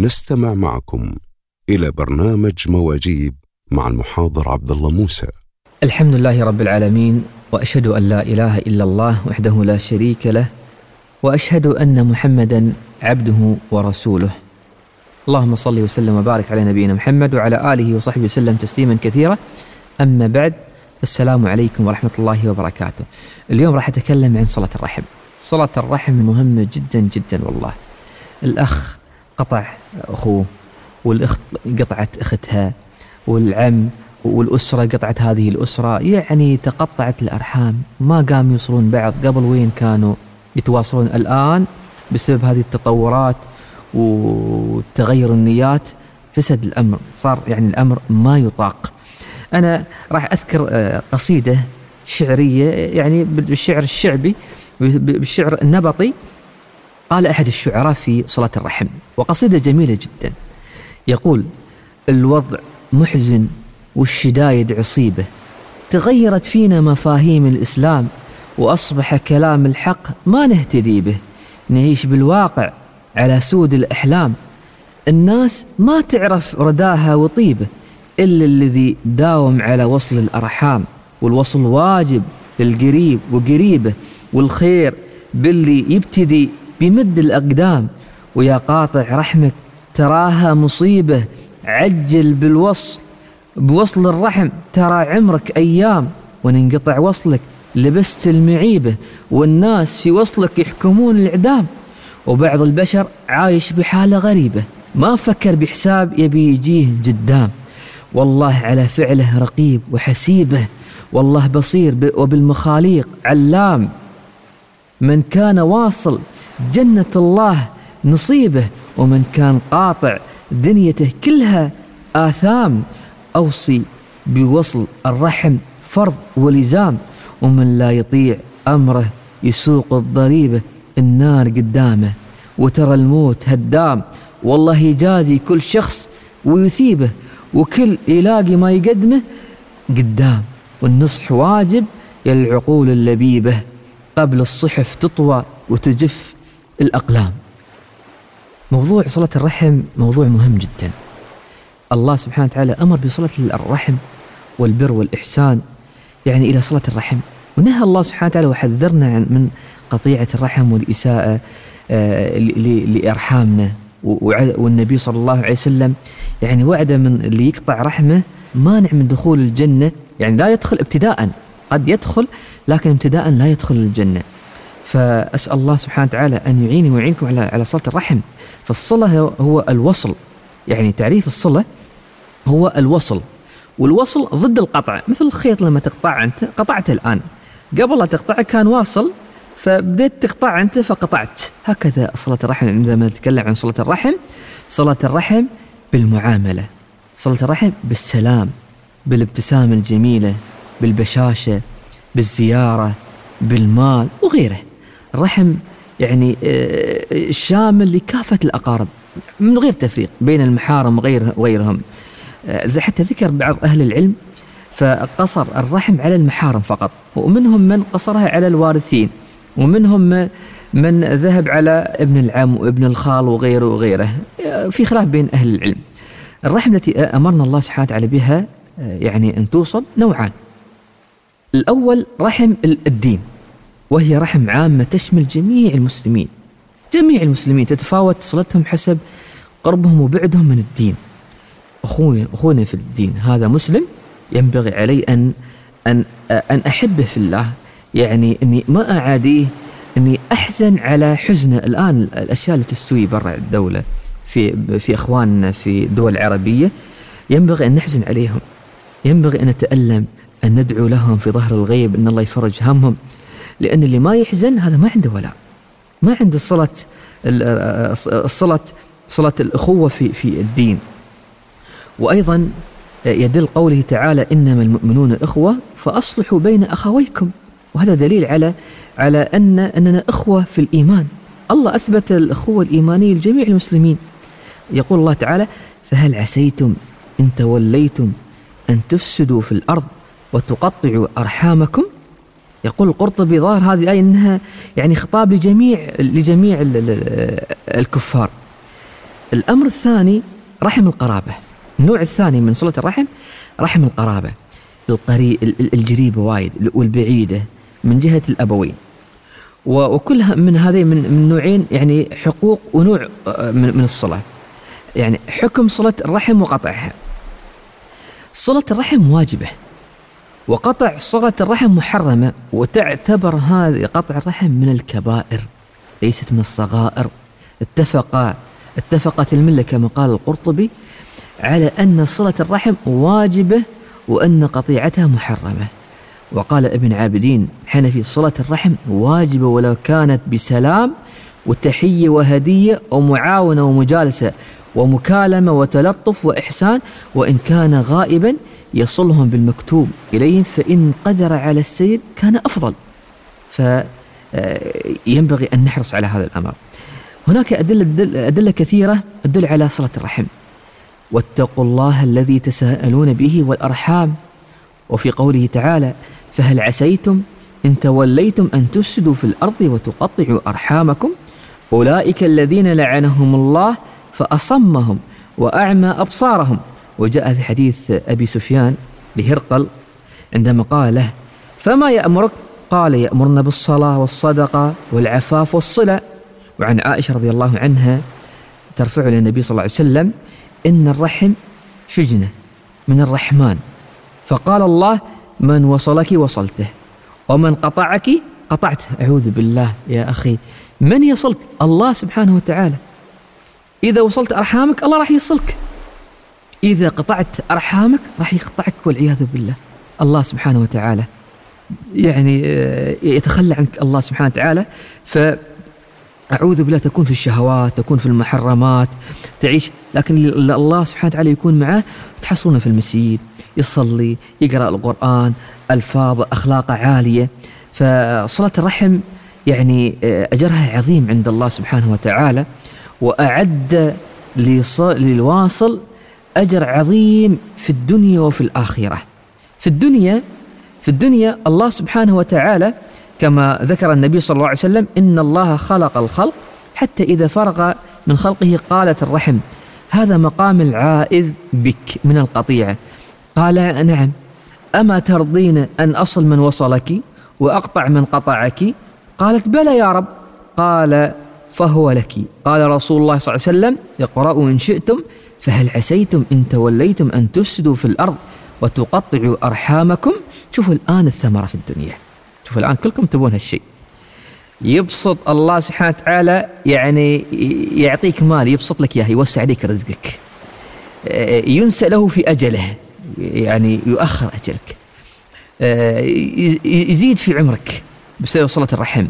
نستمع معكم إلى برنامج مواجيب مع المحاضر عبد الله موسى. الحمد لله رب العالمين، وأشهد أن لا إله إلا الله وحده لا شريك له، وأشهد أن محمدا عبده ورسوله. اللهم صل وسلم وبارك على نبينا محمد وعلى آله وصحبه وسلم تسليما كثيرا. أما بعد، السلام عليكم ورحمة الله وبركاته. اليوم راح أتكلم عن صلة الرحم. صلة الرحم مهمة جدا جدا والله. الأخ قطع أخوه، والأخت قطعت أختها، والعم والأسرة قطعت هذه الأسرة، يعني تقطعت الأرحام، ما قام يوصلون بعض. قبل وين كانوا يتواصلون؟ الآن بسبب هذه التطورات وتغير النيات فسد الأمر، صار يعني الأمر ما يطاق. أنا راح أذكر قصيدة شعرية يعني بالشعر الشعبي، بالشعر النبطي، قال أحد الشعراء في صلاة الرحم، وقصيدة جميلة جدا. يقول: الوضع محزن والشدايد عصيبة، تغيرت فينا مفاهيم الإسلام، وأصبح كلام الحق ما نهتدي به، نعيش بالواقع على سود الأحلام. الناس ما تعرف رداها وطيبة إلا الذي داوم على وصل الأرحام، والوصل واجب للقريب وقريبه، والخير باللي يبتدي بمد الأقدام. ويا قاطع رحمك تراها مصيبة، عجل بوصل الرحم، ترى عمرك أيام، وننقطع وصلك لبست المعيبة، والناس في وصلك يحكمون الإعدام. وبعض البشر عايش بحالة غريبة، ما فكر بحساب يبي يجيه قدام. والله على فعله رقيب وحسيبه، والله بصير وبالمخاليق علام. من كان واصل جنة الله نصيبه، ومن كان قاطع دنيته كلها آثام. أوصي بوصل الرحم فرض ولزام، ومن لا يطيع أمره يسوق الضريبة، النار قدامه وترى الموت هدام. والله يجازي كل شخص ويثيبه، وكل يلاقي ما يقدمه قدام. والنصح واجب يا العقول اللبيبة، قبل الصحف تطوى وتجف الأقلام. موضوع صلة الرحم موضوع مهم جدا. الله سبحانه وتعالى أمر بصلة الرحم والبر والإحسان يعني إلى صلة الرحم، ونهى الله سبحانه وتعالى وحذرنا من قطيعة الرحم والإساءة لأرحامنا. والنبي صلى الله عليه وسلم يعني وعد من اللي يقطع رحمه مانع من دخول الجنة، يعني لا يدخل ابتداء، قد يدخل لكن ابتداء لا يدخل الجنة. فأسأل الله سبحانه وتعالى أن يعيني ويعينكم على صلة الرحم. فالصلة هو الوصل، يعني تعريف الصلة هو الوصل، والوصل ضد القطع. مثل الخيط لما تقطع أنت، قطعته الآن، قبل لا تقطعه كان واصل، فبدأت تقطع أنت فقطعت. هكذا صلة الرحم. عندما نتكلم عن صلة الرحم، صلة الرحم بالمعاملة، صلة الرحم بالسلام، بالابتسامة الجميلة، بالبشاشة، بالزيارة، بالمال وغيره. الرحم يعني شامل لكافة الأقارب من غير تفريق بين المحارم وغيرهم. حتى ذكر بعض أهل العلم فقصر الرحم على المحارم فقط، ومنهم من قصرها على الوارثين، ومنهم من ذهب على ابن العم وابن الخال وغيره. في خلاف بين أهل العلم. الرحم التي أمرنا الله سبحانه وتعالى بها يعني أن توصل نوعان. الأول رحم الدين، وهي رحم عامة تشمل جميع المسلمين. جميع المسلمين تتفاوت صلتهم حسب قربهم وبعدهم من الدين. أخونا في الدين هذا مسلم، ينبغي علي أن أحبه في الله، يعني أني ما أعاديه، أني أحزن على حزنه. الآن الأشياء اللي تستوي برا الدولة في أخواننا في دول عربية، ينبغي أن نحزن عليهم، ينبغي أن نتألم، أن ندعو لهم في ظهر الغيب أن الله يفرج همهم. لأن اللي ما يحزن هذا ما عنده ولا ما عنده صلة الأخوة في الدين. وأيضا يدل قوله تعالى: إنما المؤمنون إخوة فأصلحوا بين أخويكم. وهذا دليل على أننا إخوة في الإيمان. الله أثبت الأخوة الإيمانية لجميع المسلمين. يقول الله تعالى: فهل عسيتم إن توليتم أن تفسدوا في الأرض وتقطعوا أرحامكم. يقول القرطبي ظاهر هذه الآية أنها يعني خطاب لجميع الكفار. الأمر الثاني رحم القرابة. النوع الثاني من صلة الرحم رحم القرابة، الجريبة وايد والبعيدة من جهة الأبوين، وكلها من هذه من نوعين يعني حقوق ونوع من الصلة. يعني حكم صلة الرحم وقطعها. صلة الرحم واجبة، وقطع صلة الرحم محرمة، وتعتبر هذه قطع الرحم من الكبائر ليست من الصغائر. اتفقت الملة كما قال القرطبي على أن صلة الرحم واجبة وأن قطيعتها محرمة. وقال ابن عابدين حنفي صلة الرحم واجبة ولو كانت بسلام وتحية وهدية ومعاونة ومجالسة ومكالمة وتلطف وإحسان، وإن كان غائبا يصلهم بالمكتوب إليهم، فإن قدر على السير كان أفضل. فينبغي أن نحرص على هذا الأمر. هناك أدلة كثيرة تدل على صلة الرحم. واتقوا الله الذي تساءلون به والأرحام، وفي قوله تعالى فهل عسيتم إن توليتم أن تفسدوا في الأرض وتقطعوا أرحامكم أولئك الذين لعنهم الله فأصمهم وأعمى أبصارهم. وجاء في حديث أبي سفيان لهرقل عندما قال له فما يأمرك؟ قال يأمرنا بالصلاة والصدقة والعفاف والصلة. وعن عائشة رضي الله عنها ترفع للنبي صلى الله عليه وسلم إن الرحم شجنة من الرحمن، فقال الله من وصلك وصلته ومن قطعك قطعته. أعوذ بالله يا أخي، من يصلك؟ الله سبحانه وتعالى. إذا وصلت أرحامك الله راح يصلك، إذا قطعت أرحامك راح يقطعك والعياذ بالله. الله سبحانه وتعالى يعني يتخلى عنك الله سبحانه وتعالى. فأعوذ بالله تكون في الشهوات، تكون في المحرمات، تعيش، لكن الله سبحانه وتعالى يكون معه، تحصلونه في المسجد يصلي يقرأ القرآن، ألفاظ أخلاق عالية. فصلة الرحم يعني أجرها عظيم عند الله سبحانه وتعالى، وأعد للواصل أجر عظيم في الدنيا وفي الآخرة. في الدنيا الله سبحانه وتعالى كما ذكر النبي صلى الله عليه وسلم إن الله خلق الخلق حتى إذا فرغ من خلقه قالت الرحم هذا مقام العائذ بك من القطيعة. قال نعم، أما ترضين أن أصل من وصلك وأقطع من قطعك؟ قالت بلى يا رب. قال فهو لك. قال رسول الله صلى الله عليه وسلم اقرأوا إن شئتم فهل عسيتم إن توليتم أن تفسدوا في الأرض وتقطعوا أرحامكم. شوفوا الآن الثمرة في الدنيا، شوفوا الآن كلكم تبون هالشيء. يبسط الله سبحانه وتعالى يعني يعطيك مال، يبسط لك إياه، يوسع عليك رزقك، ينسى له في أجله، يعني يؤخر أجلك، يزيد في عمرك بسبب صلة الرحم.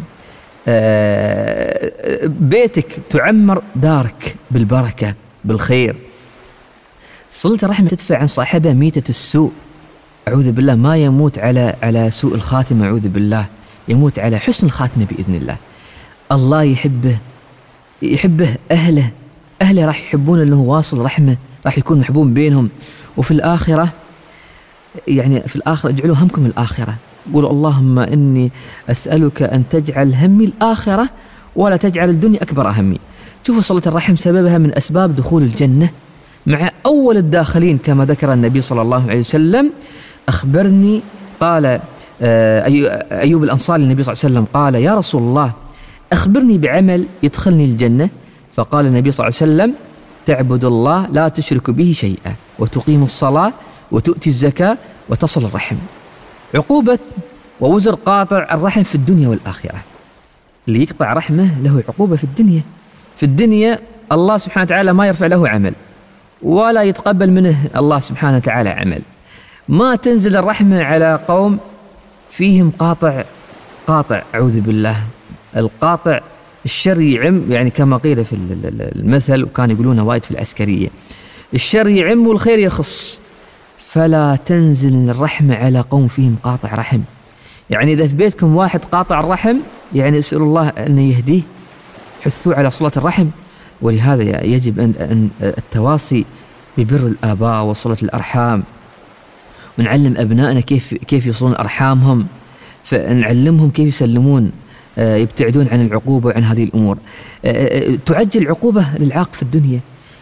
بيتك تعمر دارك بالبركة بالخير. صلة الرحم تدفع عن صاحبها ميتة السوء، أعوذ بالله، ما يموت على سوء الخاتمة، أعوذ بالله، يموت على حسن الخاتمة بإذن الله. الله يحبه أهله راح يحبون اللي هو واصل رحمه، راح يكون محبوب بينهم. وفي الآخرة يعني في الآخرة اجعلوا همكم الآخرة، قولوا اللهم إني أسألك أن تجعل همي الآخرة ولا تجعل الدنيا أكبر همي. شوفوا صلة الرحم سببها من أسباب دخول الجنة مع أول الداخلين كما ذكر النبي صلى الله عليه وسلم. أخبرني، قال أيوب الأنصاري للنبي صلى الله عليه وسلم قال يا رسول الله أخبرني بعمل يدخلني الجنة. فقال النبي صلى الله عليه وسلم تعبد الله لا تشرك به شيئا وتقيم الصلاة وتؤتي الزكاة وتصل الرحم. عقوبة ووزر قاطع الرحم في الدنيا والآخرة. اللي يقطع رحمه له عقوبة في الدنيا الله سبحانه وتعالى ما يرفع له عمل ولا يتقبل منه الله سبحانه وتعالى عمل. ما تنزل الرحمة على قوم فيهم قاطع أعوذ بالله. القاطع الشر يعم، يعني كما قيل في المثل وكان يقولونه وايد في العسكرية، الشر يعم والخير يخص. فلا تنزل الرحمة على قوم فيهم قاطع رحم. يعني إذا في بيتكم واحد قاطع الرحم يعني اسأل الله أن يهديه، حثوا على صلة الرحم. ولهذا يجب أن التواصي ببر الآباء وصلة الأرحام، ونعلم أبنائنا كيف يصلون أرحامهم، فنعلمهم كيف يسلمون، يبتعدون عن العقوبة وعن هذه الأمور. تعجل عقوبة للعاق في الدنيا.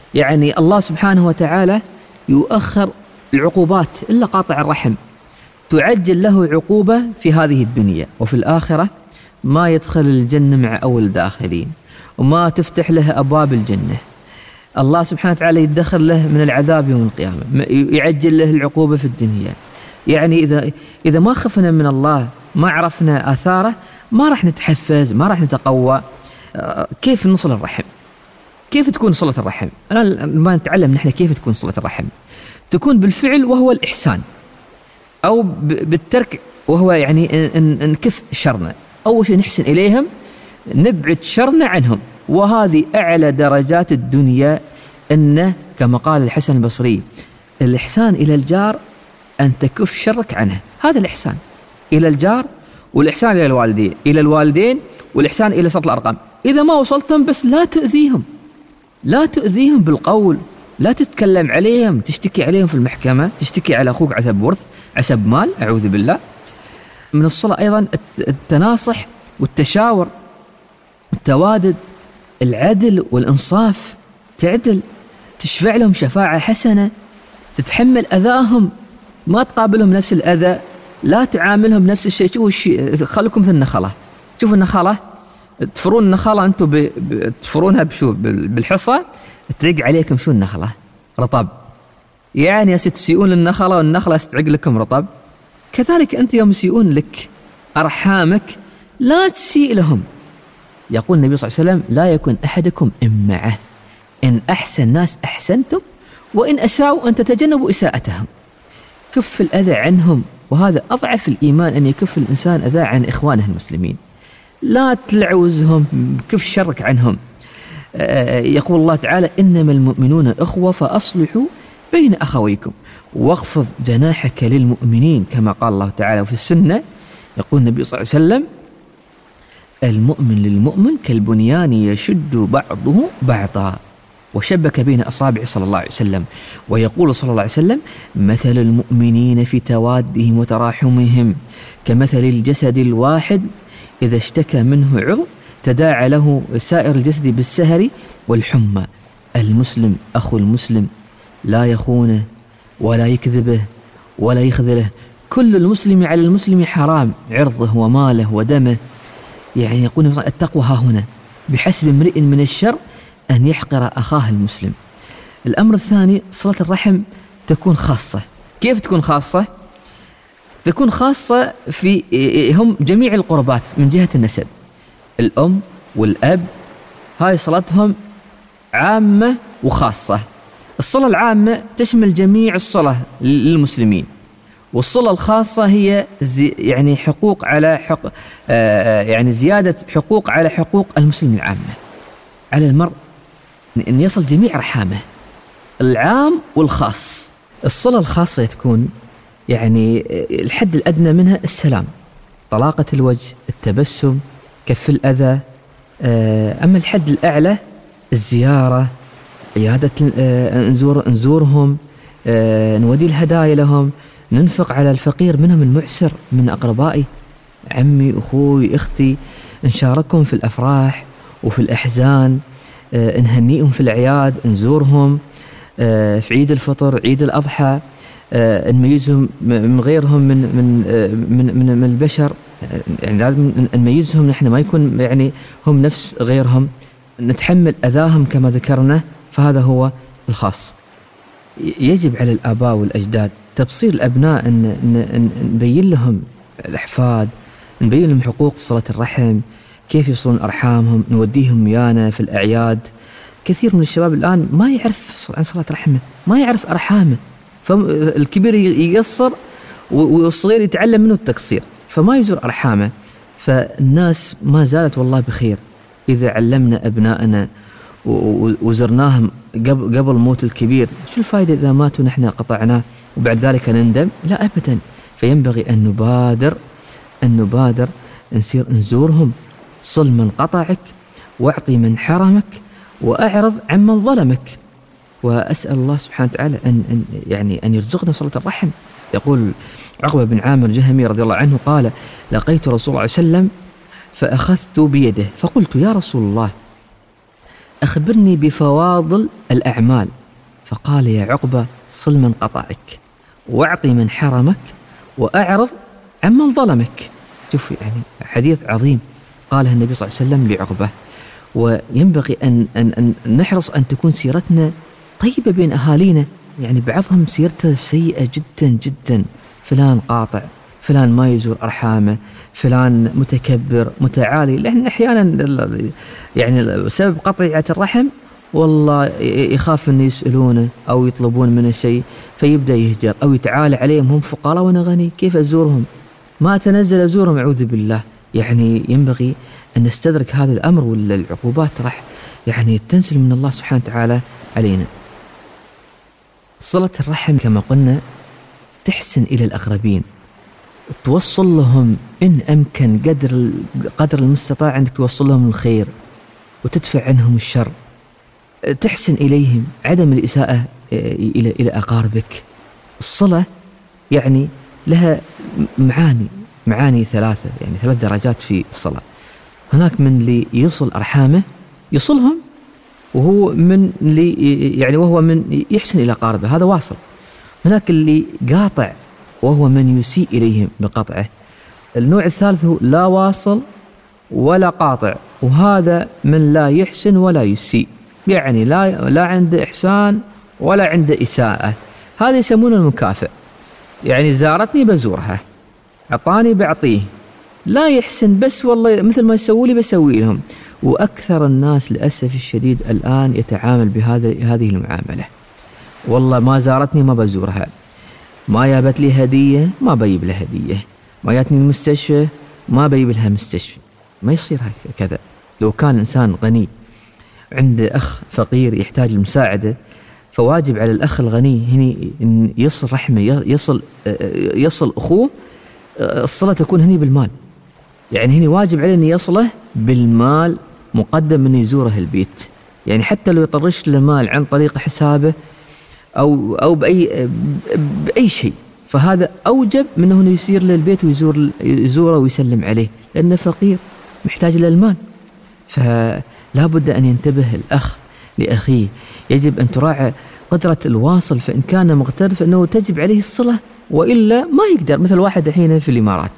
يعني الله سبحانه وتعالى يؤخر العقوبات إلا قاطع الرحم، تعجل له عقوبة في هذه الدنيا، وفي الآخرة ما يدخل الجنة مع أول الداخلين، وما تفتح له أبواب الجنة. الله سبحانه وتعالى يدخل له من العذاب يوم القيامة، يعجل له العقوبة في الدنيا. يعني إذا ما خفنا من الله، ما عرفنا آثاره، ما راح نتحفز، ما راح نتقوى. كيف نصل الرحم؟ كيف تكون صلة الرحم؟ الآن ما نتعلم نحن كيف تكون صلة الرحم. تكون بالفعل وهو الإحسان، أو بالترك وهو يعني نكف شرنا. أول شيء نحسن إليهم، نبعد شرنا عنهم، وهذه أعلى درجات الدنيا. إنه كما قال الحسن البصري: الإحسان إلى الجار أن تكف شرك عنه. هذا الإحسان إلى الجار، والإحسان إلى الوالدين والإحسان إلى صلة الأرقام. إذا ما وصلتم بس لا تؤذيهم بالقول، لا تتكلم عليهم، تشتكي عليهم في المحكمة، تشتكي على أخوك عسب ورث، عسب مال، أعوذ بالله. من الصلاة أيضا التناصح والتشاور، التوادد، العدل والإنصاف. تعدل، تشفع لهم شفاعة حسنة، تتحمل أذاهم، ما تقابلهم نفس الأذى، لا تعاملهم نفس الشيء. خلكم مثل النخلة. شوفوا النخلة، تفرون النخلة أنتم تفرونها بشو؟ بالحصى، تعق عليكم شو النخلة؟ رطب. يعني تسيئون النخلة والنخلة تعق لكم رطب. كذلك أنت يوم يسيئون لك أرحامك لا تسيء لهم. يقول النبي صلى الله عليه وسلم: لا يكن أحدكم إمعة، إن أحسن الناس أحسنتم، وإن أساءوا أن تتجنبوا إساءتهم. كف الأذى عنهم، وهذا أضعف الإيمان، أن يكف الإنسان أذى عن إخوانه المسلمين. لا تلعوزهم، كف شرك عنهم. يقول الله تعالى: إنما المؤمنون إخوة فأصلحوا بين أخويكم واخفض جناحك للمؤمنين، كما قال الله تعالى. وفي السنة يقول النبي صلى الله عليه وسلم: المؤمن للمؤمن كالبنيان يشد بعضه بعضا، وشبك بين أصابع صلى الله عليه وسلم. ويقول صلى الله عليه وسلم: مثل المؤمنين في توادهم وتراحمهم كمثل الجسد الواحد إذا اشتكى منه عضو تداعى له سائر الجسد بالسهر والحمى. المسلم أخو المسلم لا يخونه ولا يكذبه ولا يخذله. كل المسلم على المسلم حرام، عرضه وماله ودمه. يعني يقول التقوى ها هنا، بحسب امرئ من الشر أن يحقر أخاه المسلم. الأمر الثاني، صلة الرحم تكون خاصة. كيف تكون خاصة؟ تكون خاصة في هم جميع القربات من جهة النسب، الأم والأب، هاي صلتهم عامة وخاصة. الصلة العامة تشمل جميع الصلة للمسلمين، والصلة الخاصة هي يعني حقوق على يعني زيادة حقوق على حقوق المسلم العامة. على المرء أن يصل جميع رحامه، العام والخاص. الصلة الخاصة تكون يعني الحد الأدنى منها السلام، طلاقة الوجه، التبسم، كف الأذى. أما الحد الأعلى الزيارة، عيادة، نزورهم، نودي الهدايا لهم، ننفق على الفقير منهم المعسر من أقربائي، عمي، أخوي، أختي، نشاركهم في الأفراح وفي الأحزان، نهنئهم في الأعياد، نزورهم في عيد الفطر، عيد الأضحى، نميزهم من غيرهم من البشر. يعني لازم نميزهم نحن، ما يكون يعني هم نفس غيرهم، نتحمل أذاهم كما ذكرنا. فهذا هو الخاص. يجب على الآباء والأجداد تبصير الأبناء أن نبين لهم، الأحفاد نبين لهم حقوق صلة الرحم، كيف يصلون أرحامهم، نوديهم ويانا في الأعياد. كثير من الشباب الآن ما يعرف عن صلة رحمه، ما يعرف أرحامه، فالكبير يقصر والصغير يتعلم منه التقصير، فما يزور أرحامه. فالناس ما زالت والله بخير إذا علمنا أبنائنا وزرناهم قبل موت الكبير. شو الفائدة إذا ماتوا نحن قطعناه وبعد ذلك نندم؟ لا أبدا. فينبغي أن نبادر نسير نزورهم، صل من قطعك، واعطي من حرمك، وأعرض عمن ظلمك. وأسأل الله سبحانه وتعالى أن يرزقنا صلة الرحم. يقول عقبة بن عامر الجهمي رضي الله عنه قال: لقيت رسول الله صلى الله عليه وسلم فأخذت بيده فقلت: يا رسول الله، أخبرني بفواضل الأعمال. فقال يا عقبة صل من قطعك، واعطي من حرمك، وأعرض عمن ظلمك. شوف يعني حديث عظيم قالها النبي صلى الله عليه وسلم لعقبة. وينبغي أن نحرص أن تكون سيرتنا طيبة بين أهالينا. يعني بعضهم سيرته سيئة جدا جدا، فلان قاطع، فلان ما يزور أرحامه، فلان متكبر متعالي. لأن أحيانا يعني سبب قطيعة الرحم والله يخاف أن يسألونه أو يطلبون منه شيء فيبدأ يهجر أو يتعالى عليهم، هم فقراء وأنا غني كيف أزورهم، ما أتنزل أزورهم أعوذ بالله. يعني ينبغي أن نستدرك هذا الأمر، ولا العقوبات راح يعني تنزل من الله سبحانه وتعالى علينا. صلة الرحم كما قلنا تحسن إلى الأقربين، توصل لهم إن أمكن قدر المستطاع أنك توصل لهم الخير وتدفع عنهم الشر، تحسن إليهم، عدم الإساءة إلى أقاربك. الصلة يعني لها معاني ثلاثة، يعني 3 درجات في الصلاة. هناك من اللي يصل أرحامه يصلهم، وهو من اللي يعني وهو من يحسن إلى أقاربه، هذا واصل. هناك اللي قاطع وهو من يسيء إليهم بقطعه. النوع الثالث هو لا واصل ولا قاطع، وهذا من لا يحسن ولا يسيء، يعني لا عنده إحسان ولا عنده إساءة. هذا يسمونه المكافئ، يعني زارتني بزورها، أعطاني بعطيه، لا يحسن بس والله مثل ما يسوي لي بسوي لهم. وأكثر الناس للأسف الشديد الآن يتعامل بهذه المعاملة. والله ما زارتني ما بزورها، ما جابت لي هدية ما بجيب لها هدية، ما جاتني المستشفى ما بجيب لها مستشفى. ما يصير هكذا. لو كان إنسان غني عنده أخ فقير يحتاج المساعدة، فواجب على الأخ الغني هني إن يصل رحمه، يصل أخوه. الصلة تكون هني بالمال، يعني هني واجب عليه أن يصله بالمال مقدم أن يزوره البيت. يعني حتى لو يطرش المال عن طريق حسابه أو بأي شيء، فهذا أوجب منه أنه يسير للبيت ويزوره ويسلم عليه، لأنه فقير محتاج للمال. فلا بد أن ينتبه الأخ لأخيه، يجب أن تراعى قدرة الواصل، فإن كان مغتر فإنه تجب عليه الصلة، وإلا ما يقدر. مثل واحد الحين في الإمارات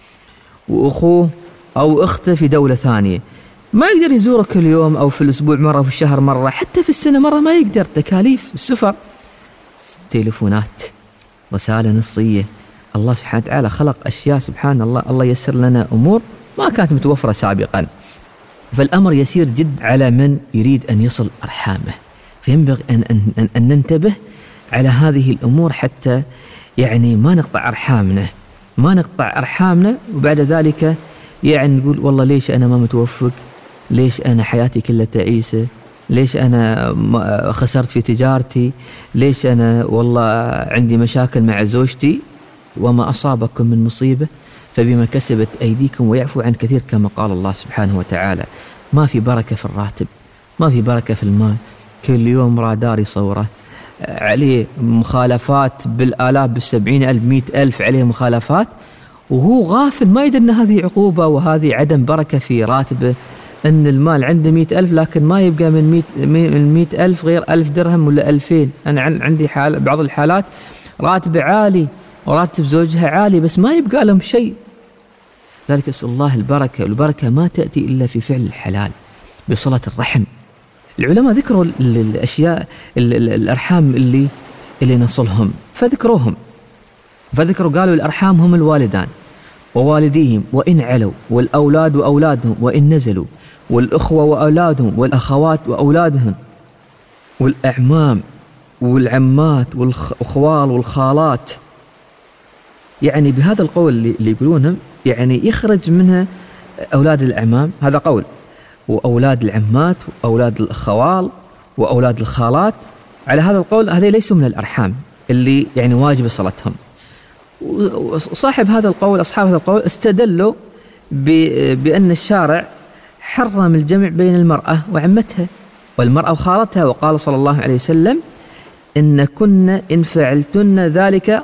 وأخوه أو أخته في دولة ثانية، ما يقدر يزوره كل يوم أو في الأسبوع مرة، في الشهر مرة، حتى في السنة مرة ما يقدر، تكاليف السفر، تليفونات، رسالة نصية. الله سبحانه وتعالى خلق أشياء سبحان الله، الله يسر لنا أمور ما كانت متوفرة سابقا. فالأمر يسير جد على من يريد أن يصل أرحامه، فينبغي أن ننتبه على هذه الأمور حتى يعني ما نقطع أرحامنا وبعد ذلك يعني نقول والله ليش أنا ما متوفق، ليش أنا حياتي كلها تعيسة، ليش أنا خسرت في تجارتي، ليش أنا والله عندي مشاكل مع زوجتي. وما أصابكم من مصيبة فبما كسبت أيديكم ويعفو عن كثير، كما قال الله سبحانه وتعالى. ما في بركة في الراتب، ما في بركة في المال، كل يوم رادار يصوره عليه مخالفات بالآلاف، بال70,000 100,000 عليه مخالفات، وهو غافل ما يدري أن هذه عقوبة وهذه عدم بركة في راتبه. أن المال عنده 100,000 لكن ما يبقى من 100,000 غير 1000 درهم ولا 2000. أنا عندي بعض الحالات راتب عالي وراتب زوجها عالي بس ما يبقى لهم شيء. ذلك أسأل الله البركة، والبركة ما تأتي إلا في فعل الحلال بصلة الرحم. العلماء ذكروا الأشياء الأرحام اللي نصلهم، فذكروا قالوا الأرحام هم الوالدان ووالديهم وإن علوا، والأولاد وأولادهم وإن نزلوا، والأخوة وأولادهم، والأخوات وأولادهم، والأعمام والعمات والأخوال والخالات. يعني بهذا القول اللي يقولونه يعني يخرج منها أولاد الأعمام، هذا قول، وأولاد العمات وأولاد الأخوال وأولاد الخالات. على هذا القول هذه ليسوا من الأرحام اللي يعني واجب صلتهم. وصاحب هذا القول، أصحاب هذا القول استدلوا بأن الشارع حرم الجمع بين المرأة وعمتها والمرأة وخالتها، وقال صلى الله عليه وسلم إن كن إن فعلتن ذلك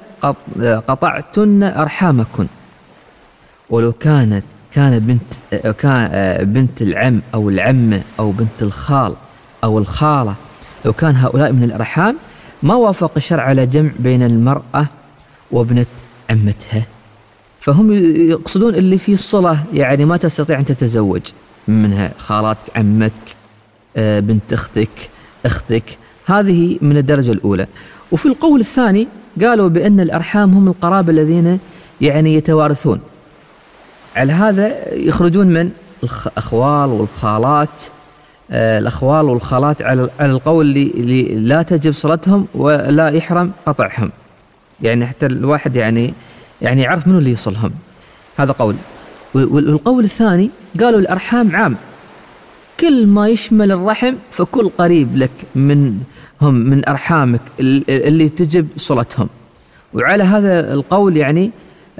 قطعتن أرحامكن. ولو كان بنت العم أو العمة أو بنت الخال أو الخالة، لو كان هؤلاء من الأرحام ما وافق الشرع على جمع بين المرأة وابنة عمتها، فهم يقصدون اللي فيه الصلة، يعني ما تستطيع أن تتزوج منها، خالاتك، عمتك، بنت أختك، هذه من الدرجة الأولى. وفي القول الثاني قالوا بأن الأرحام هم القرابة الذين يعني يتوارثون، على هذا يخرجون من الأخوال والخالات. الأخوال والخالات على القول اللي لا تجب صلتهم ولا يحرم قطعهم، يعني حتى الواحد يعني يعرف منو اللي يصلهم، هذا قول. والقول الثاني قالوا الأرحام عام، كل ما يشمل الرحم فكل قريب لك من أرحامك اللي تجب صلتهم. وعلى هذا القول يعني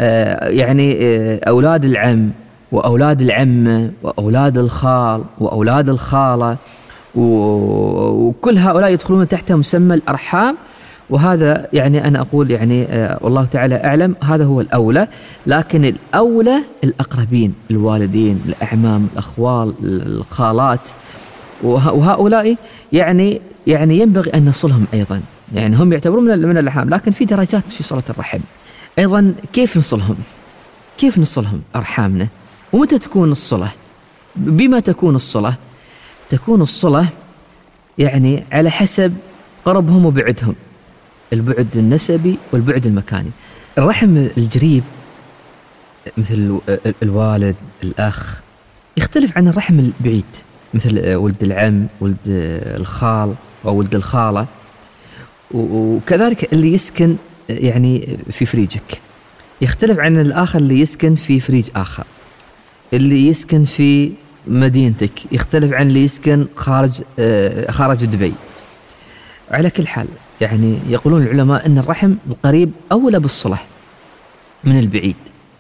أولاد العم وأولاد العمة وأولاد الخال وأولاد الخالة وكل هؤلاء يدخلون تحت مسمى الأرحام. وهذا يعني أنا أقول يعني والله تعالى أعلم هذا هو الأولى، لكن الأولى الأقربين، الوالدين، الأعمام، الأخوال، الخالات، وهؤلاء يعني ينبغي أن نصلهم أيضا، يعني هم يعتبرون من الأرحام، لكن في درجات في صلة الرحم أيضا. كيف نصلهم أرحامنا؟ ومتى تكون الصلة؟ بما تكون الصلة؟ تكون الصلة يعني على حسب قربهم وبعدهم، البعد النسبي والبعد المكاني. الرحم الجريب مثل الوالد، الأخ، يختلف عن الرحم البعيد مثل ولد العم، ولد الخال أو ولد الخالة. وكذلك اللي يسكن يعني في فريجك يختلف عن الآخر اللي يسكن في فريج آخر، اللي يسكن في مدينتك يختلف عن اللي يسكن خارج دبي. على كل حال يعني يقولون العلماء أن الرحم القريب أولى بالصلة من البعيد،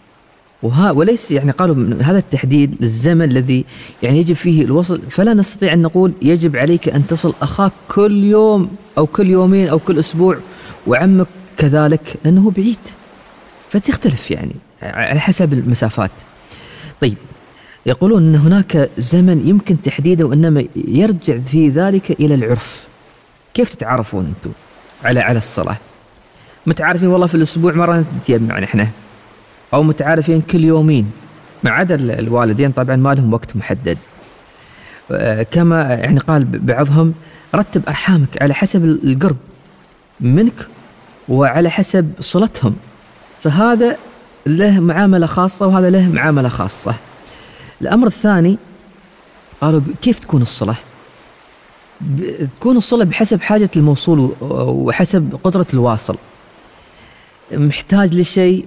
وليس يعني قالوا هذا التحديد للزمن الذي يعني يجب فيه الوصل، فلا نستطيع أن نقول يجب عليك أن تصل أخاك كل يوم أو كل يومين أو كل أسبوع وعمك كذلك، لأنه بعيد، فتختلف يعني على حسب المسافات. طيب، يقولون أن هناك زمن يمكن تحديده وإنما يرجع في ذلك إلى العرف. كيف تتعرفون أنتم على الصلاة؟ متعارفين والله في الأسبوع مرة نتجمع نحن، أو متعارفين كل يومين، ما عدا الوالدين طبعا ما لهم وقت محدد. كما يعني قال بعضهم رتب أرحامك على حسب القرب منك وعلى حسب صلتهم، فهذا له معاملة خاصة وهذا له معاملة خاصة. الأمر الثاني قالوا كيف تكون الصلاة؟ تكون الصلاة بحسب حاجة الموصول وحسب قدرة الواصل. محتاج لشيء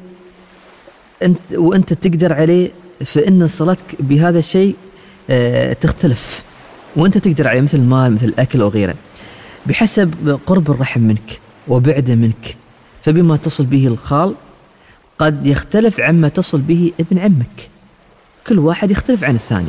وأنت تقدر عليه، فإن صلاتك بهذا الشيء تختلف، وأنت تقدر عليه مثل المال، مثل الأكل وغيره، بحسب قرب الرحم منك وبعده منك. فبما تصل به الخال قد يختلف عما تصل به ابن عمك، كل واحد يختلف عن الثاني.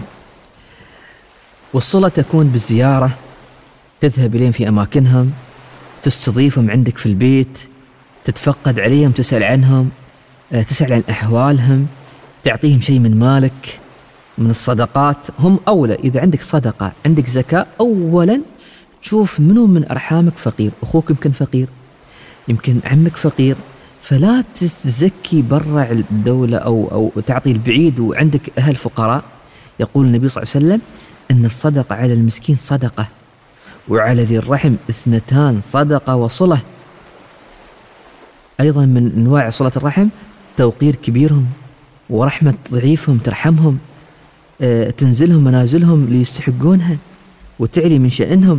والصلة تكون بالزيارة، تذهب إليهم في أماكنهم، تستضيفهم عندك في البيت، تتفقد عليهم، تسأل عنهم، تسأل عن أحوالهم، تعطيهم شيء من مالك من الصدقات. هم أولى، إذا عندك صدقة، عندك زكاة، أولا تشوف منو من أرحامك فقير. أخوك يمكن فقير، يمكن عمك فقير، فلا تزكي برا الدولة أو تعطي البعيد وعندك أهل فقراء. يقول النبي صلى الله عليه وسلم أن الصدقة على المسكين صدقة، وعلى ذي الرحم اثنتان، صدقة وصلة. أيضا من أنواع صلة الرحم توقير كبيرهم ورحمة ضعيفهم، ترحمهم، تنزلهم منازلهم ليستحقونها وتعلي من شأنهم.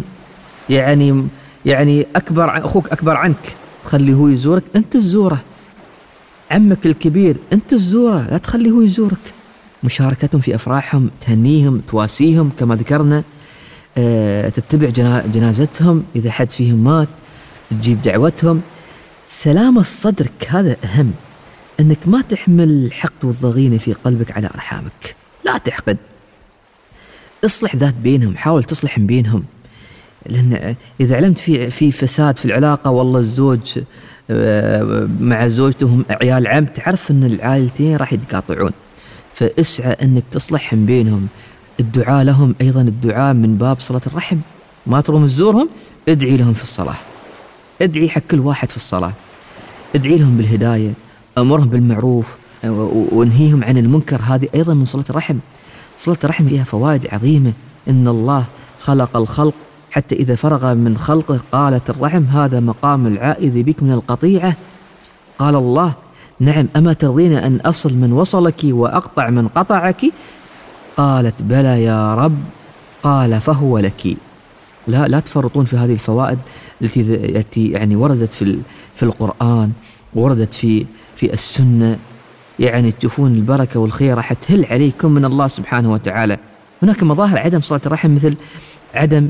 يعني أخوك أكبر عنك تخليه هو يزورك، أنت تزوره. عمك الكبير أنت تزوره، لا تخليه هو يزورك. مشاركتهم في أفراحهم، تهنيهم، تواسيهم كما ذكرنا، تتبع جنازتهم إذا حد فيهم مات، تجيب دعوتهم. سلامة صدرك هذا أهم، أنك ما تحمل الحقد والضغينة في قلبك على أرحامك، لا تحقد. اصلح ذات بينهم، حاول تصلح بينهم، لأن إذا علمت في فساد في العلاقة، والله الزوج مع زوجتهم عيال عم، تعرف أن العائلتين راح يتقاطعون، فاسعى أنك تصلحهم بينهم. الدعاء لهم أيضا، الدعاء من باب صلة الرحم، ما تروم تزورهم، ادعي لهم في الصلاة، ادعي حق كل واحد في الصلاة، ادعي لهم بالهداية، أمرهم بالمعروف وانهيهم عن المنكر. هذه أيضا من صلة الرحم. صلة الرحم فيها فوائد عظيمة. إن الله خلق الخلق حتى إذا فرغ من خلقه قالت الرحم هذا مقام العائذ بك من القطيعة. قال الله نعم أما ترضين أن أصل من وصلك وأقطع من قطعك؟ قالت بلى يا رب. قال فهو لك. لا تفرطون في هذه الفوائد التي يعني وردت في القرآن ووردت في السنة. يعني تشوفون البركة والخير راح تهل عليكم من الله سبحانه وتعالى. هناك مظاهر عدم صلة الرحم مثل عدم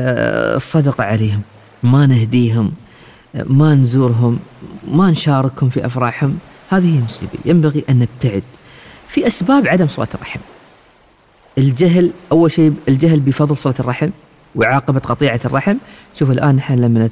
الصدقة عليهم، ما نهديهم، ما نزورهم، ما نشاركهم في أفراحهم. هذه مصيبة ينبغي أن نبتعد. في أسباب عدم صلة الرحم: الجهل. أول شيء الجهل بفضل صلة الرحم وعاقبة قطيعة الرحم. شوف الآن نحن لما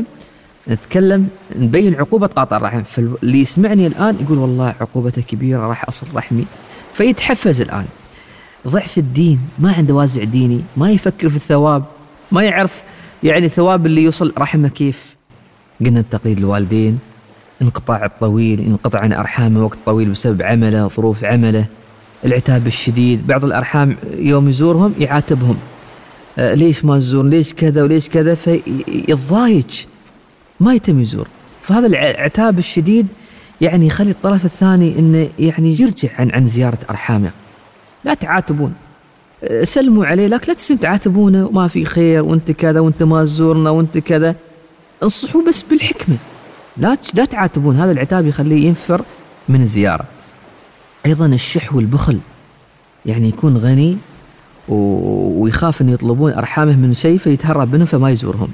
نتكلم نبين عقوبة قطع الرحم، فاللي يسمعني الآن يقول والله عقوبته كبيرة راح أصل رحمي، فيتحفز الآن. ضعف الدين، ما عنده وازع ديني، ما يفكر في الثواب، ما يعرف يعني ثواب اللي يوصل رحمه كيف. قلنا تقليد الوالدين، انقطاع الطويل، انقطع عن أرحامه وقت طويل بسبب عمله، ظروف عمله، العتاب الشديد. بعض الأرحام يوم يزورهم يعاتبهم، ليش ما تزور، ليش كذا وليش كذا، فيضايج ما يتم يزور. فهذا العتاب الشديد يعني يخلي الطرف الثاني انه يعني يرجع عن زيارة أرحامه. لا تعاتبون، سلموا عليه، لكن لا تسلم تعاتبونه وما في خير وانت كذا وانت ما تزورنا وانت كذا. انصحوا بس بالحكمة، لا تعاتبون. هذا العتاب يخليه ينفر من الزيارة. أيضا الشح والبخل، يعني يكون غني ويخاف أن يطلبون أرحامه من شيء فيتهرب منهم فما يزورهم.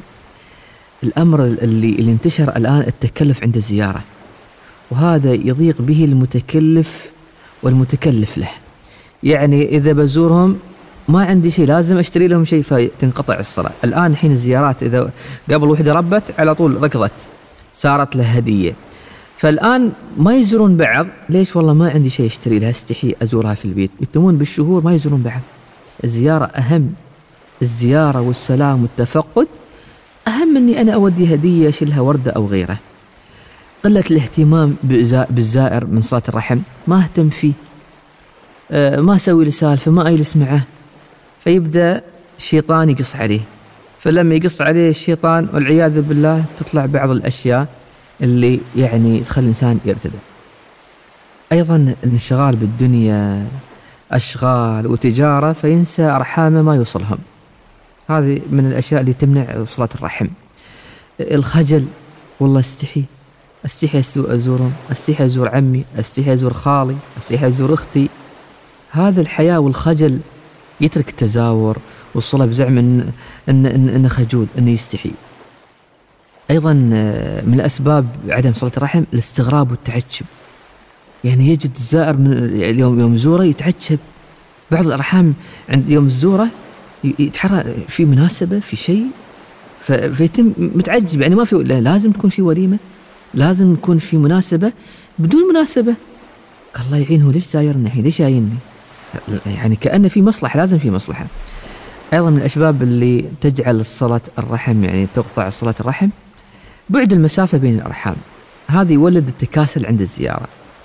الأمر اللي انتشر الآن التكلف عند الزيارة، وهذا يضيق به المتكلف والمتكلف له. يعني إذا بزورهم ما عندي شيء، لازم أشتري لهم شيء فتنقطع الصلاة. الآن حين الزيارات إذا قبل وحدة ربت على طول ركضت صارت له هدية، فالآن ما يزورون بعض. ليش؟ والله ما عندي شيء أشتري لها، استحي أزورها في البيت. يتمون بالشهور ما يزورون بعض. الزيارة أهم، الزيارة والسلام والتفقد أهم أني أنا أودي هدية أشيلها وردة أو غيره. قلة الاهتمام بالزائر من صلة الرحم، ما اهتم فيه، ما أسوي له سالفة، ما أجلس معه، فيبدأ الشيطان يقص عليه. فلما يقص عليه الشيطان والعياذ بالله تطلع بعض الأشياء اللي يعني تخلي الإنسان يرتد. أيضا الانشغال بالدنيا، أشغال وتجارة، فينسى أرحامه ما يوصلهم. هذه من الأشياء اللي تمنع صلة الرحم. الخجل، والله استحي أزورهم، استحي أزور عمي، استحي أزور خالي، استحي أزور أختي. هذا الحياة والخجل يترك التزاور والصلاة بزعم إنه خجول، إنه يستحي. أيضا من الأسباب عدم صلة الرحم الاستغراب والتعجب. يعني يجد الزائر من يوم يزوره يتعجب. بعض الأرحام عند يوم الزوره يتحرى في مناسبة في شيء فيتم متعجب، يعني ما في، لازم تكون في وليمة، لازم يكون في مناسبة. بدون مناسبة قال الله يعينه، ليش زايرنا الحين، ليش جايني؟ يعني كأن في مصلحة، لازم في مصلحة. أيضا من الأسباب اللي تجعل صلة الرحم يعني تقطع صلة الرحم بعد المسافة بين الأرحام. هذا يولد التكاسل عند الزيارة.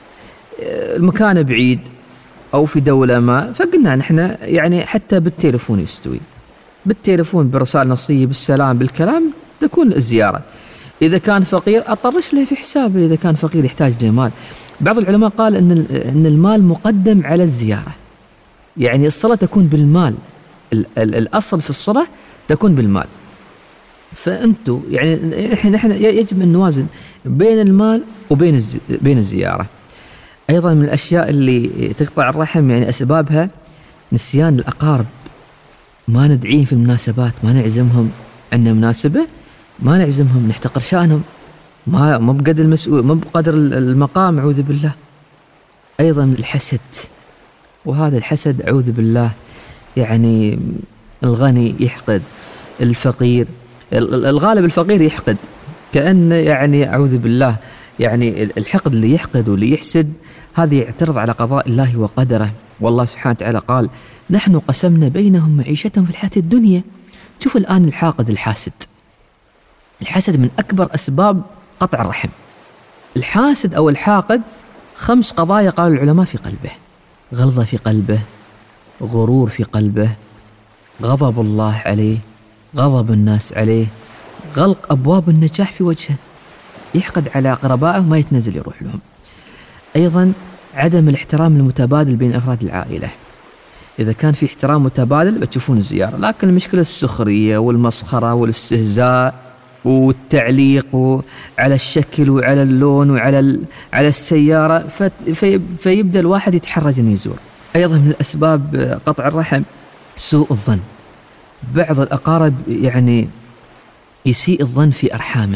المكان بعيد أو في دولة ما، فقلنا نحن يعني حتى بالتليفون يستوي، بالتليفون برسائل نصية بالسلام بالكلام تكون الزيارة. إذا كان فقير أطرش له في حسابه، إذا كان فقير يحتاج لمال. بعض العلماء قال إن المال مقدم على الزيارة، يعني الصلاة تكون بالمال، الأصل في الصلاة تكون بالمال. فأنتوا يعني نحن يجب أن نوازن بين المال وبين الزيارة. أيضا من الأشياء اللي تقطع الرحم يعني أسبابها نسيان الأقارب. ما ندعيهم في المناسبات، ما نعزمهم، عندنا مناسبة ما نعزمهم، نحتقر شأنهم، ما بقدر المسؤول، ما بقدر المقام، أعوذ بالله. أيضا الحسد، وهذا الحسد أعوذ بالله يعني الغني يحقد، الفقير، الغالب الفقير يحقد، كأن يعني أعوذ بالله يعني الحقد اللي يحقد واللي يحسد هذا يعترض على قضاء الله وقدره. والله سبحانه وتعالى قال: نحن قسمنا بينهم معيشتهم في الحياة الدنيا. شوف الآن الحاقد الحسد من أكبر أسباب قطع الرحم. الحاسد أو الحاقد 5 قضايا قال العلماء في قلبه: غلظة في قلبه، غرور في قلبه، غضب الله عليه، غضب الناس عليه، غلق أبواب النجاح في وجهه، يحقد على أقربائه ما يتنزل يروح لهم. أيضا عدم الاحترام المتبادل بين أفراد العائلة. إذا كان في احترام متبادل بتشوفون الزيارة، لكن المشكلة السخرية والمسخرة والاستهزاء والتعليق على الشكل وعلى اللون وعلى السيارة، فيبدأ الواحد يتحرج أن يزور. أيضا من الأسباب قطع الرحم سوء الظن. بعض الأقارب يعني يسيء الظن في أرحامه،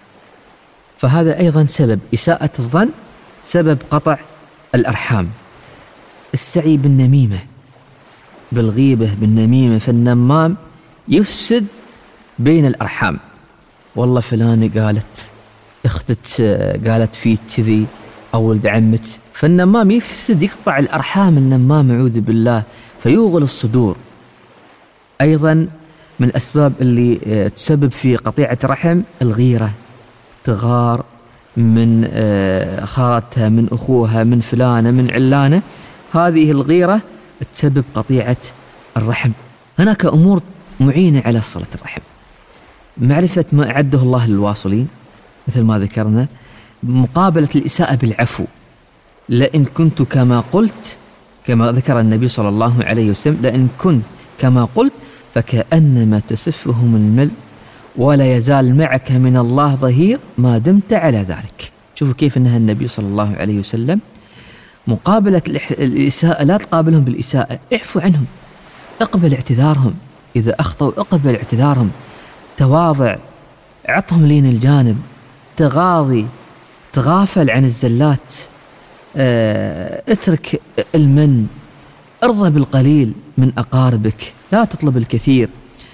فهذا أيضا سبب إساءة الظن، سبب قطع الأرحام. السعي بالنميمة، بالغيبة، بالنميمة، فالنمام يفسد بين الأرحام. والله فلانة قالت، اختت قالت فيه كذي، أو ولد عمت، فالنمام يفسد، يقطع الأرحام النمام أعوذ بالله، فيوغل الصدور. أيضا من الأسباب اللي تسبب في قطيعة الرحم الغيرة، تغار من خالتها، من أخوها، من فلانة، من علانة، هذه الغيرة تسبب قطيعة الرحم. هناك أمور معينة على صلة الرحم: معرفة ما أعده الله للواصلين مثل ما ذكرنا، مقابلة الإساءة بالعفو. لئن كنت كما قلت، كما ذكر النبي صلى الله عليه وسلم: لئن كنت كما قلت فكأنما تسفهم الملء ولا يزال معك من الله ظهير ما دمت على ذلك. شوفوا كيف نهى النبي صلى الله عليه وسلم مقابلة الإساءة، لا تقابلهم بالإساءة، اعفو عنهم، اقبل اعتذارهم، إذا أخطأوا اقبل اعتذارهم، تواضع، عطهم لين الجانب، تغاضي، تغافل عن الزلات، اترك المن، ارضى بالقليل من أقاربك، لا تطلب الكثير،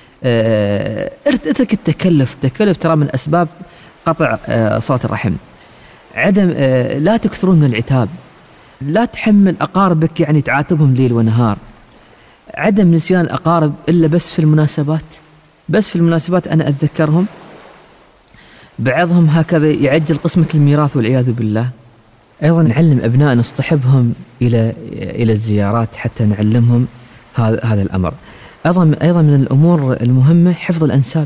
اترك التكلف ترى من أسباب قطع صلة الرحم. عدم لا تكثرون من العتاب، لا تحمل أقاربك يعني تعاتبهم ليل ونهار. عدم نسيان الأقارب إلا بس في المناسبات، أنا أتذكرهم بعضهم هكذا يعجل قسمة الميراث والعياذ بالله. أيضا نعلم أبناء نصطحبهم إلى الزيارات حتى نعلمهم هذا الأمر. أيضا من الأمور المهمة حفظ الأنساب،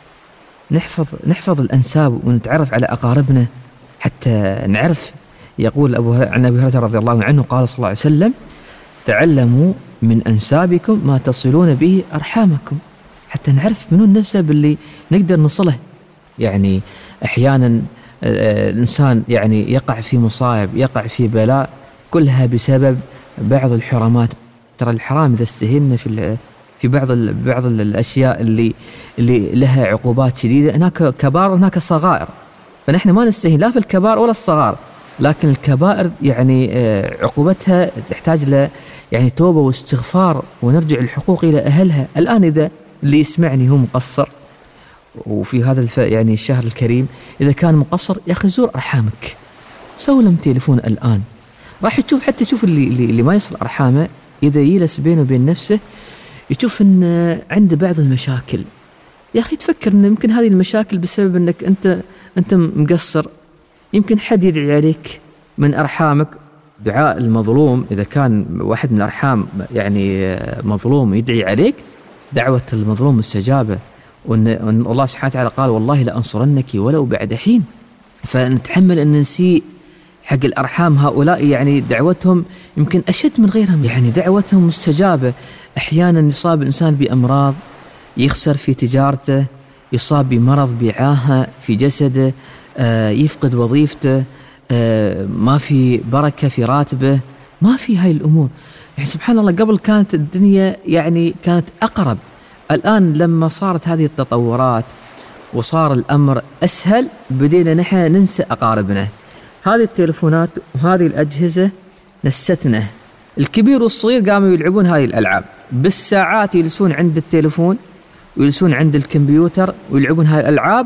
نحفظ الأنساب ونتعرف على أقاربنا حتى نعرف. يقول عن أبي هريرة رضي الله عنه قال صلى الله عليه وسلم: تعلموا من أنسابكم ما تصلون به أرحامكم، حتى نعرف منو النسب اللي نقدر نصله. يعني أحيانا الإنسان يعني يقع في مصائب، يقع في بلاء، كلها بسبب بعض الحرمات. ترى الحرام إذا استهمنا في بعض الأشياء اللي لها عقوبات شديدة، هناك كبار وهناك صغائر، فنحن ما نستهين لا في الكبار ولا الصغار، لكن الكبائر يعني عقوبتها تحتاج ل يعني توبة واستغفار ونرجع الحقوق إلى أهلها. الآن إذا اللي يسمعني هو مقصر وفي هذا يعني الشهر الكريم، إذا كان مقصر يا أخي زور أرحامك، سوي لهم تليفون الآن، راح تشوف اللي ما يصل أرحامه، إذا يجلس بينه وبين نفسه يشوف أن عنده بعض المشاكل. يا أخي تفكر أن يمكن هذه المشاكل بسبب أنك أنت مقصر، يمكن حد يدعي عليك من أرحامك. دعاء المظلوم، إذا كان واحد من الأرحام يعني مظلوم يدعي عليك، دعوة المظلوم مستجابة، وأن الله سبحانه وتعالى قال: والله لأنصرنك ولو بعد حين. فنتحمل أن نسيء حق الأرحام، هؤلاء يعني دعوتهم يمكن أشد من غيرهم، يعني دعوتهم مستجابة. أحيانا يصاب الإنسان بأمراض، يخسر في تجارته، يصاب بمرض بعاهة في جسده، يفقد وظيفته، ما في بركة في راتبه، ما في هاي الأمور. يعني سبحان الله، قبل كانت الدنيا يعني كانت أقرب، الآن لما صارت هذه التطورات وصار الأمر أسهل بدينا نحن ننسى أقاربنا. هذه التليفونات وهذه الأجهزة نستنا، الكبير والصغير قاموا يلعبون هاي الألعاب، بالساعات يجلسون عند التليفون ويجلسون عند الكمبيوتر ويلعبون هاي الألعاب،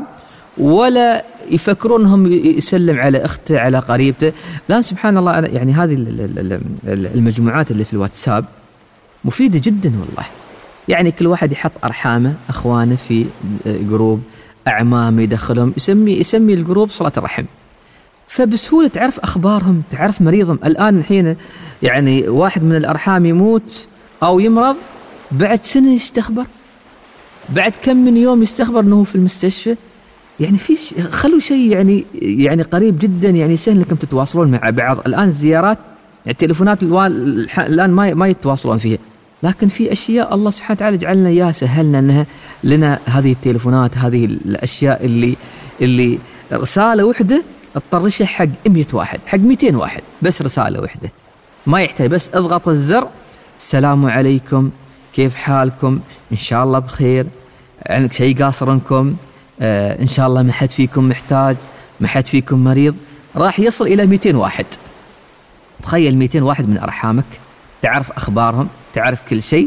ولا يفكرون انهم يسلم على اخته على قريبته. لا سبحان الله، يعني هذه المجموعات اللي في الواتساب مفيدة جدا والله، يعني كل واحد يحط أرحامه، أخوانه في جروب، أعمامه يدخلهم، يسمي الجروب صلة الرحم. فبسهولة تعرف أخبارهم، تعرف مريضهم. الآن حين يعني واحد من الأرحام يموت أو يمرض، بعد سنة يستخبر، بعد كم من يوم يستخبر أنه في المستشفى. يعني في خلوا شيء يعني قريب جدا، يعني سهل انكم تتواصلون مع بعض. الآن الزيارات، يعني التليفونات الآن ما يتواصلون فيها، لكن في أشياء الله سبحانه وتعالى جعلنا إياها، سهلنا أنها لنا هذه التليفونات، هذه الأشياء اللي رسالة واحدة تطرشها حق 100 واحد، حق 200 واحد، بس رسالة واحدة، ما يحتاج، بس اضغط الزر، السلام عليكم، كيف حالكم، إن شاء الله بخير، عندك شيء قاصرنكم، إن شاء الله ما حد فيكم محتاج، ما حد فيكم مريض. راح يصل إلى 200 واحد. تخيل 200 واحد من أرحامك، تعرف أخبارهم، تعرف كل شيء.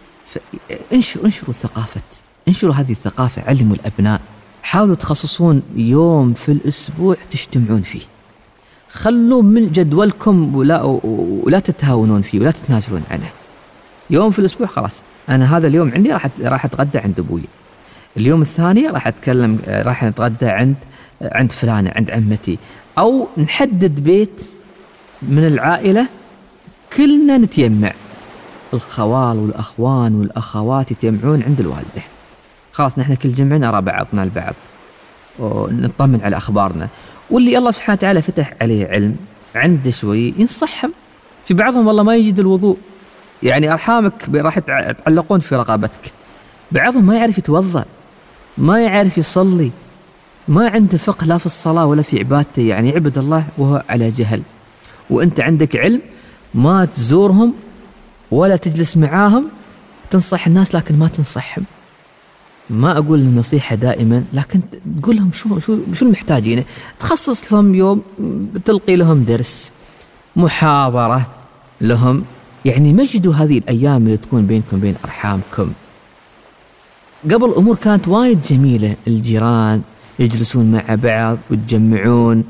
انشروا ثقافة، انشروا هذه الثقافة، علموا الأبناء، حاولوا تخصصون يوم في الأسبوع تجتمعون فيه، خلوا من جدولكم ولا تتهاونون فيه ولا تتنازلون عنه. يوم في الأسبوع خلاص، أنا هذا اليوم عندي راح أتغدى عند أبوي، اليوم الثاني راح نتغدى عند فلانة، عند عمتي، أو نحدد بيت من العائلة كلنا نتيمع، الخوال والأخوان والأخوات يتيمعون عند الوالدة. خلاص نحن كل جمعة نرى بعضنا البعض ونطمن على أخبارنا. واللي الله سبحانه وتعالى فتح عليه علم عنده شوي ينصحهم. في بعضهم والله ما يجد الوضوء، يعني أرحامك راح يتعلقون في رقبتك. بعضهم ما يعرف يتوضأ، ما يعرف يصلي، ما عنده فقه لا في الصلاة ولا في عبادته، يعني يعبد الله وهو على جهل. وأنت عندك علم، ما تزورهم ولا تجلس معاهم، تنصح الناس لكن ما تنصحهم. ما أقول النصيحة دائما، لكن تقول لهم شو المحتاجين، تخصص لهم يوم، تلقي لهم درس، محاضرة لهم، يعني مجدوا هذه الأيام اللي تكون بينكم بين أرحامكم. قبل الأمور كانت وايد جميلة، الجيران يجلسون مع بعض ويتجمعون،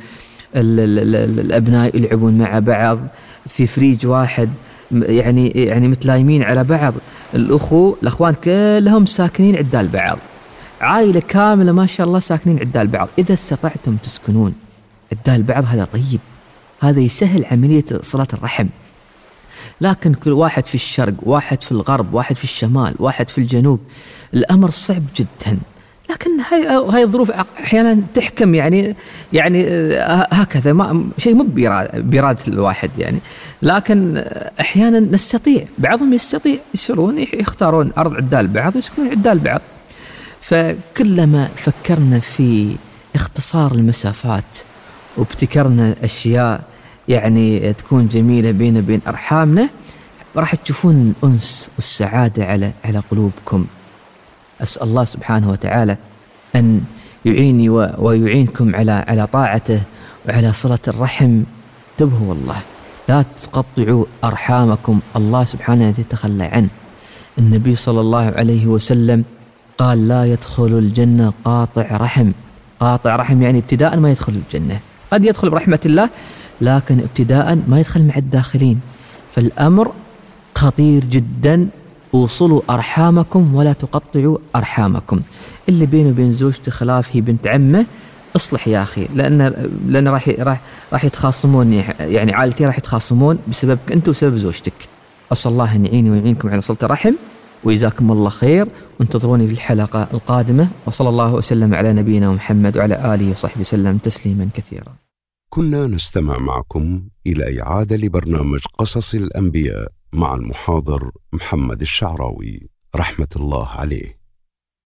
الأبناء يلعبون مع بعض في فريج واحد، يعني متلايمين على بعض، الأخوان كلهم ساكنين عدال بعض، عائلة كاملة ما شاء الله ساكنين عدال بعض. إذا استطعتم تسكنون عدال بعض هذا طيب، هذا يسهل عملية صلة الرحم. لكن كل واحد في الشرق، واحد في الغرب، واحد في الشمال، واحد في الجنوب، الأمر صعب جدا. لكن هاي الظروف أحيانا تحكم، يعني هكذا، ما شيء مو بإرادة الواحد يعني، لكن أحيانا نستطيع، بعضهم يستطيع يختارون أرض عدال بعض ويسكنون عدال بعض. فكلما فكرنا في اختصار المسافات وابتكرنا أشياء يعني تكون جميلة بيننا وبين أرحامنا، راح تشوفون الأنس والسعادة على قلوبكم. أسأل الله سبحانه وتعالى أن يعيني ويعينكم على طاعته وعلى صلة الرحم. انتبهوا والله، لا تقطعوا أرحامكم، الله سبحانه يتخلى عنه. النبي صلى الله عليه وسلم قال: لا يدخل الجنة قاطع رحم. قاطع رحم يعني ابتداء ما يدخل الجنة، قد يدخل برحمة الله لكن ابتداء ما يدخل مع الداخلين. فالأمر خطير جدا، وصلوا أرحامكم ولا تقطعوا أرحامكم. اللي بينه وبين زوجته خلاف، هي بنت عمه، اصلح يا أخي، لأن راح يتخاصمون، يعني عائلتي راح يتخاصمون بسببك أنت وسبب زوجتك. أسأل الله أن يعيني ويعينكم على صلة الرحم، وجزاكم الله خير، وانتظروني في الحلقة القادمة. وصلى الله وسلم على نبينا محمد وعلى آله وصحبه وسلم تسليما كثيرا. كنا نستمع معكم إلى إعادة لبرنامج قصص الأنبياء مع المحاضر محمد الشعراوي رحمة الله عليه.